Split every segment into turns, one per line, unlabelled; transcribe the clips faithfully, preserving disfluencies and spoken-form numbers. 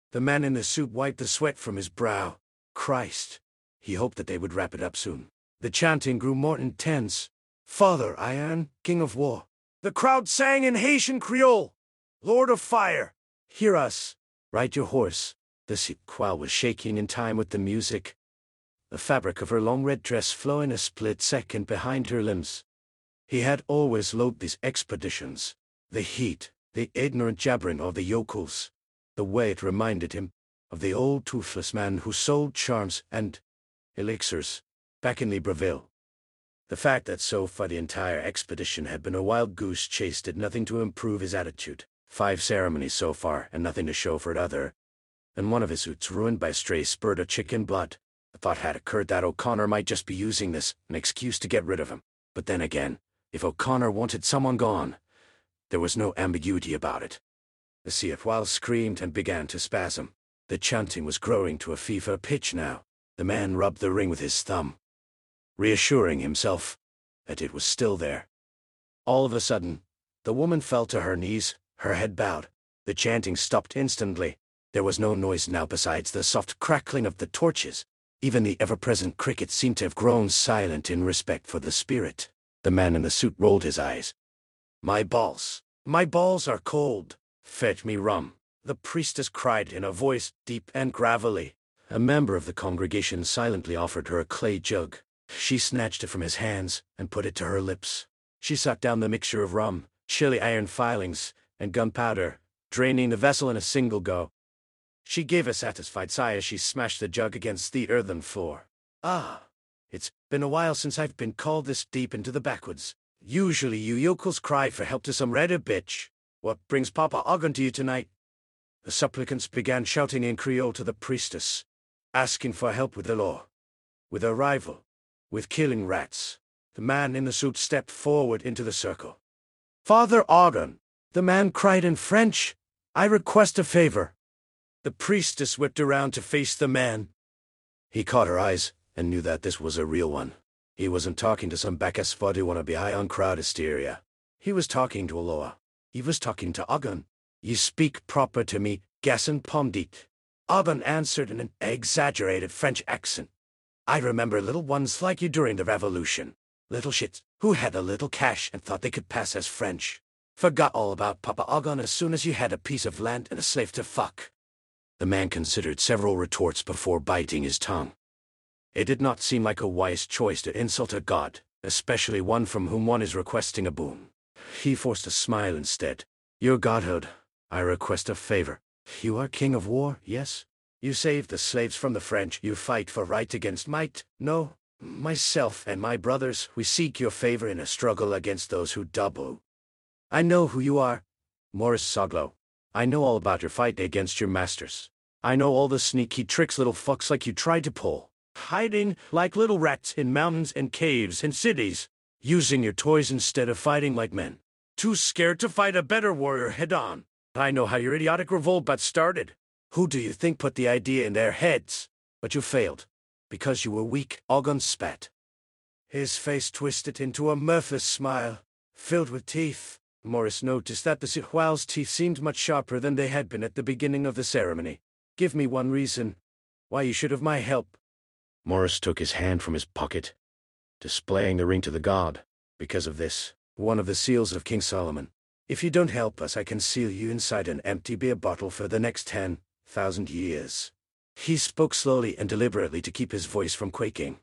The man in the suit wiped the sweat from his brow. Christ. He hoped that they would wrap it up soon. The chanting grew more intense. Father Iron, King of War. The crowd sang in Haitian Creole. Lord of Fire. Hear us. Ride your horse. The sequoia was shaking in time with the music. The fabric of her long red dress flowing a split second behind her limbs. He had always loathed these expeditions. The heat, the ignorant jabbering of the yokels. The way it reminded him of the old toothless man who sold charms and elixirs back in Libreville. The fact that so far the entire expedition had been a wild goose chase did nothing to improve his attitude. Five ceremonies so far, and nothing to show for it other. And one of his suits ruined by a stray spurt of chicken blood. The thought had occurred that O'Connor might just be using this, an excuse to get rid of him. But then again, if O'Connor wanted someone gone, there was no ambiguity about it. The Seathwal screamed and began to spasm. The chanting was growing to a fever pitch now. The man rubbed the ring with his thumb, reassuring himself that it was still there. All of a sudden, the woman fell to her knees, her head bowed. The chanting stopped instantly. There was no noise now besides the soft crackling of the torches. Even the ever-present cricket seemed to have grown silent in respect for the spirit. The man in the suit rolled his eyes. My balls. My balls are cold. Fetch me rum. The priestess cried in a voice deep and gravelly. A member of the congregation silently offered her a clay jug. She snatched it from his hands and put it to her lips. She sucked down the mixture of rum, chili iron filings, and gunpowder, draining the vessel in a single go. She gave a satisfied sigh as she smashed the jug against the earthen floor. Ah, it's been a while since I've been called this deep into the backwoods. Usually you yokels cry for help to some redder bitch. What brings Papa Ogden to you tonight? The supplicants began shouting in Creole to the priestess, asking for help with the law, with her rival, with killing rats. The man in the suit stepped forward into the circle. Father Ogden, the man cried in French, I request a favor. The priestess whipped around to face the man. He caught her eyes and knew that this was a real one. He wasn't talking to some Bacchus-fod who wanna be high on crowd hysteria. He was talking to Aloha. He was talking to Ogden. You speak proper to me, Gasson Pomdit. Ogden answered in an exaggerated French accent. I remember little ones like you during the revolution. Little shits who had a little cash and thought they could pass as French. Forgot all about Papa Ogden as soon as you had a piece of land and a slave to fuck. The man considered several retorts before biting his tongue. It did not seem like a wise choice to insult a god, especially one from whom one is requesting a boon. He forced a smile instead. Your godhood, I request a favor. You are king of war, yes? You saved the slaves from the French. You fight for right against might. No, myself and my brothers, we seek your favor in a struggle against those who double. I know who you are, Maurice Soglo. I know all about your fight against your masters. I know all the sneaky tricks little fucks like you tried to pull. Hiding like little rats in mountains and caves and cities. Using your toys instead of fighting like men. Too scared to fight a better warrior head-on. I know how your idiotic revolt got started. Who do you think put the idea in their heads? But you failed. Because you were weak, Ogden spat. His face twisted into a mirthless smile, filled with teeth. Maurice noticed that the Seathwal's teeth seemed much sharper than they had been at the beginning of the ceremony. Give me one reason why you should have my help. Maurice took his hand from his pocket, displaying the ring to the god. Because of this, one of the seals of King Solomon. If you don't help us, I can seal you inside an empty beer bottle for the next ten thousand years. He spoke slowly and deliberately to keep his voice from quaking.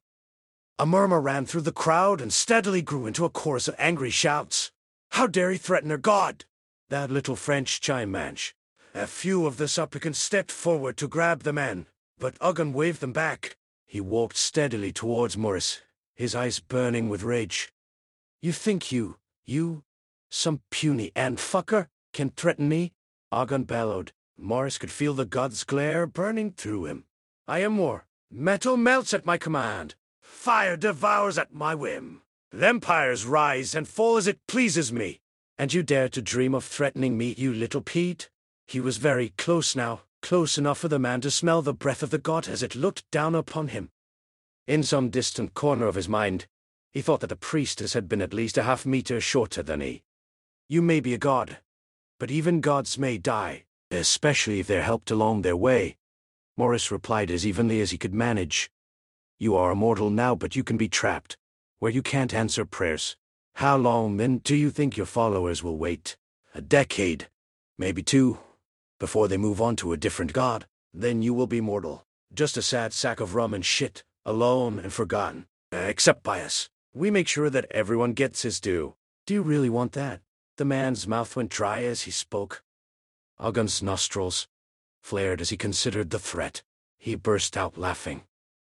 A murmur ran through the crowd and steadily grew into a chorus of angry shouts. How dare he threaten our god? That little French chime manch. A few of the supplicants stepped forward to grab the man, but Ogden waved them back. He walked steadily towards Maurice, his eyes burning with rage. You think you, you, some puny ant fucker, can threaten me? Ogden bellowed. Maurice could feel the god's glare burning through him. I am war. Metal melts at my command. Fire devours at my whim. Empires rise and fall as it pleases me. And you dare to dream of threatening me, you little Pete? He was very close now, close enough for the man to smell the breath of the god as it looked down upon him. In some distant corner of his mind, he thought that the priestess had been at least a half meter shorter than he. You may be a god, but even gods may die. especially if they're helped along their way. Morris replied as evenly as he could manage. You are immortal now, but you can be trapped, where you can't answer prayers. How long, then, do you think your followers will wait? A decade, maybe two, before they move on to a different god? Then you will be mortal, just a sad sack of rum and shit, alone and forgotten, uh, except by us. We make sure that everyone gets his due. Do you really want that? The man's mouth went dry as he spoke. Oggun's nostrils flared as he considered the threat. He burst out laughing.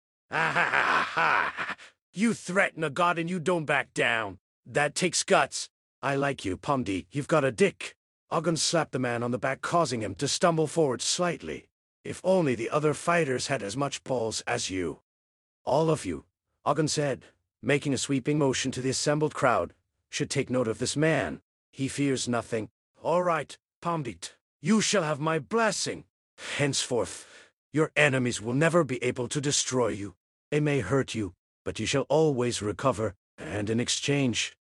Ah ha ha ha! You threaten a god and you don't back down. That takes guts. I like you, Pomdi. You've got a dick. Oggun slapped the man on the back, causing him to stumble forward slightly. If only the other fighters had as much balls as you. All of you, Oggun said, making a sweeping motion to the assembled crowd, should take note of this man. He fears nothing. All right, Pomdit, you shall have my blessing. Henceforth, your enemies will never be able to destroy you. They may hurt you, but you shall always recover, and in exchange...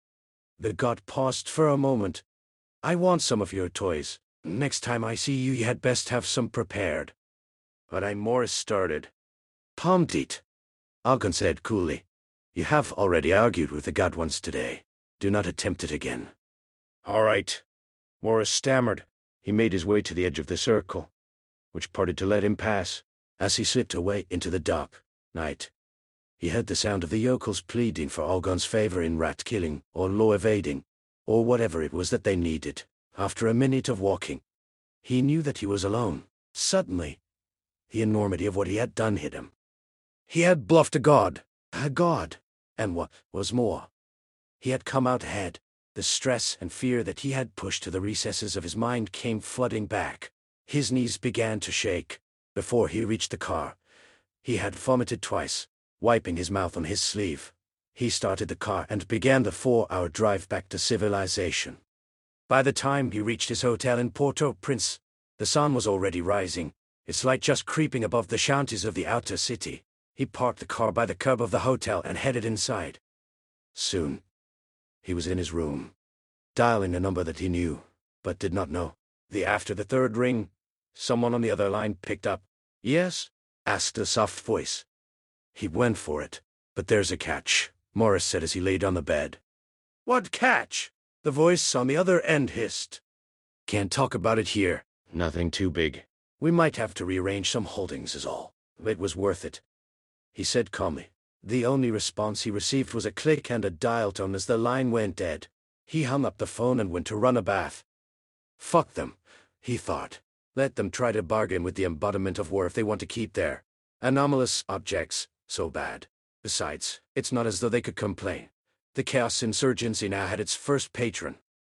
The god paused for a moment. I want some of your toys. Next time I see you, you had best have some prepared. But I Morris started. Pomdit, Oggun said coolly. You have already argued with the god once today. Do not attempt it again. All right, Morris stammered. He made his way to the edge of the circle, which parted to let him pass. As he slipped away into the dark night, he heard the sound of the yokels pleading for Oggun's favor in rat-killing, or law-evading, or whatever it was that they needed. After a minute of walking, he knew that he was alone. Suddenly, the enormity of what he had done hit him. He had bluffed a god, a god, and what was more, he had come out ahead. The stress and fear that he had pushed to the recesses of his mind came flooding back. His knees began to shake. Before he reached the car, he had vomited twice, wiping his mouth on his sleeve. He started the car and began the four-hour drive back to civilization. By the time he reached his hotel in Port-au-Prince, the sun was already rising, its light just creeping above the shanties of the outer city. He parked the car by the curb of the hotel and headed inside. Soon, he was in his room, dialing a number that he knew, but did not know. The after the third ring, someone on the other line picked up. Yes? Asked a soft voice. He went for it. But there's a catch, Morris said as he laid on the bed. What catch? The voice on the other end hissed. Can't talk about it here. Nothing too big. We might have to rearrange some holdings is all. It was worth it, he said calmly. The only response he received was a click and a dial tone as the line went dead. He hung up the phone and went to run a bath. Fuck them, he thought. Let them try to bargain with the embodiment of war if they want to keep their anomalous objects so bad. Besides, it's not as though they could complain. The Chaos Insurgency now had its first patron.